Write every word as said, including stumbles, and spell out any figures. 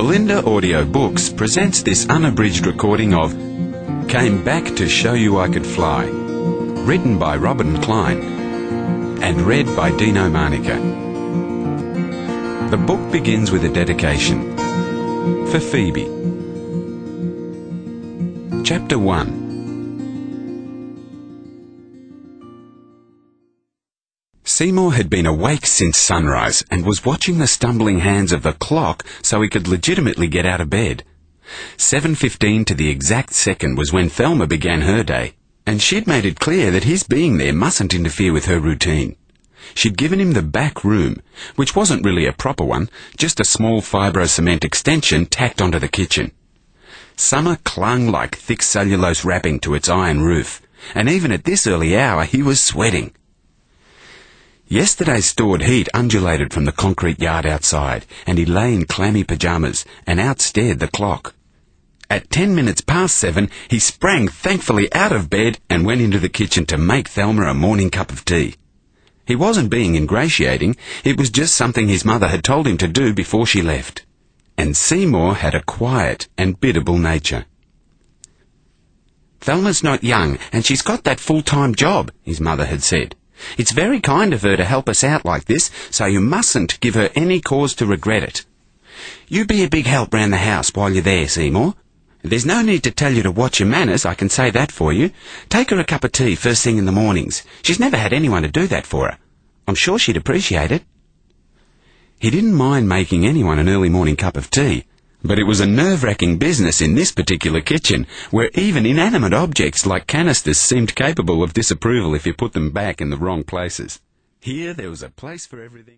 Belinda Audio Books presents this unabridged recording of Came Back to Show You I Could Fly, written by Robin Klein and read by Dino Manica. The book begins with a dedication. For Phoebe. Chapter one. Seymour had been awake since sunrise and was watching the stumbling hands of the clock so he could legitimately get out of bed. seven fifteen to the exact second was when Thelma began her day, and she'd made it clear that his being there mustn't interfere with her routine. She'd given him the back room, which wasn't really a proper one, just a small fibro-cement extension tacked onto the kitchen. Summer clung like thick cellulose wrapping to its iron roof, and even at this early hour he was sweating. Yesterday's stored heat undulated from the concrete yard outside, and he lay in clammy pyjamas and outstared the clock. At ten minutes past seven, he sprang thankfully out of bed and went into the kitchen to make Thelma a morning cup of tea. He wasn't being ingratiating, it was just something his mother had told him to do before she left. And Seymour had a quiet and biddable nature. "Thelma's not young, and she's got that full-time job," his mother had said. "It's very kind of her to help us out like this, so you mustn't give her any cause to regret it. You be a big help round the house while you're there, Seymour. There's no need to tell you to watch your manners, I can say that for you. Take her a cup of tea first thing in the mornings. She's never had anyone to do that for her. I'm sure she'd appreciate it." He didn't mind making anyone an early morning cup of tea, but it was a nerve-wracking business in this particular kitchen, where even inanimate objects like canisters seemed capable of disapproval if you put them back in the wrong places. Here there was a place for everything.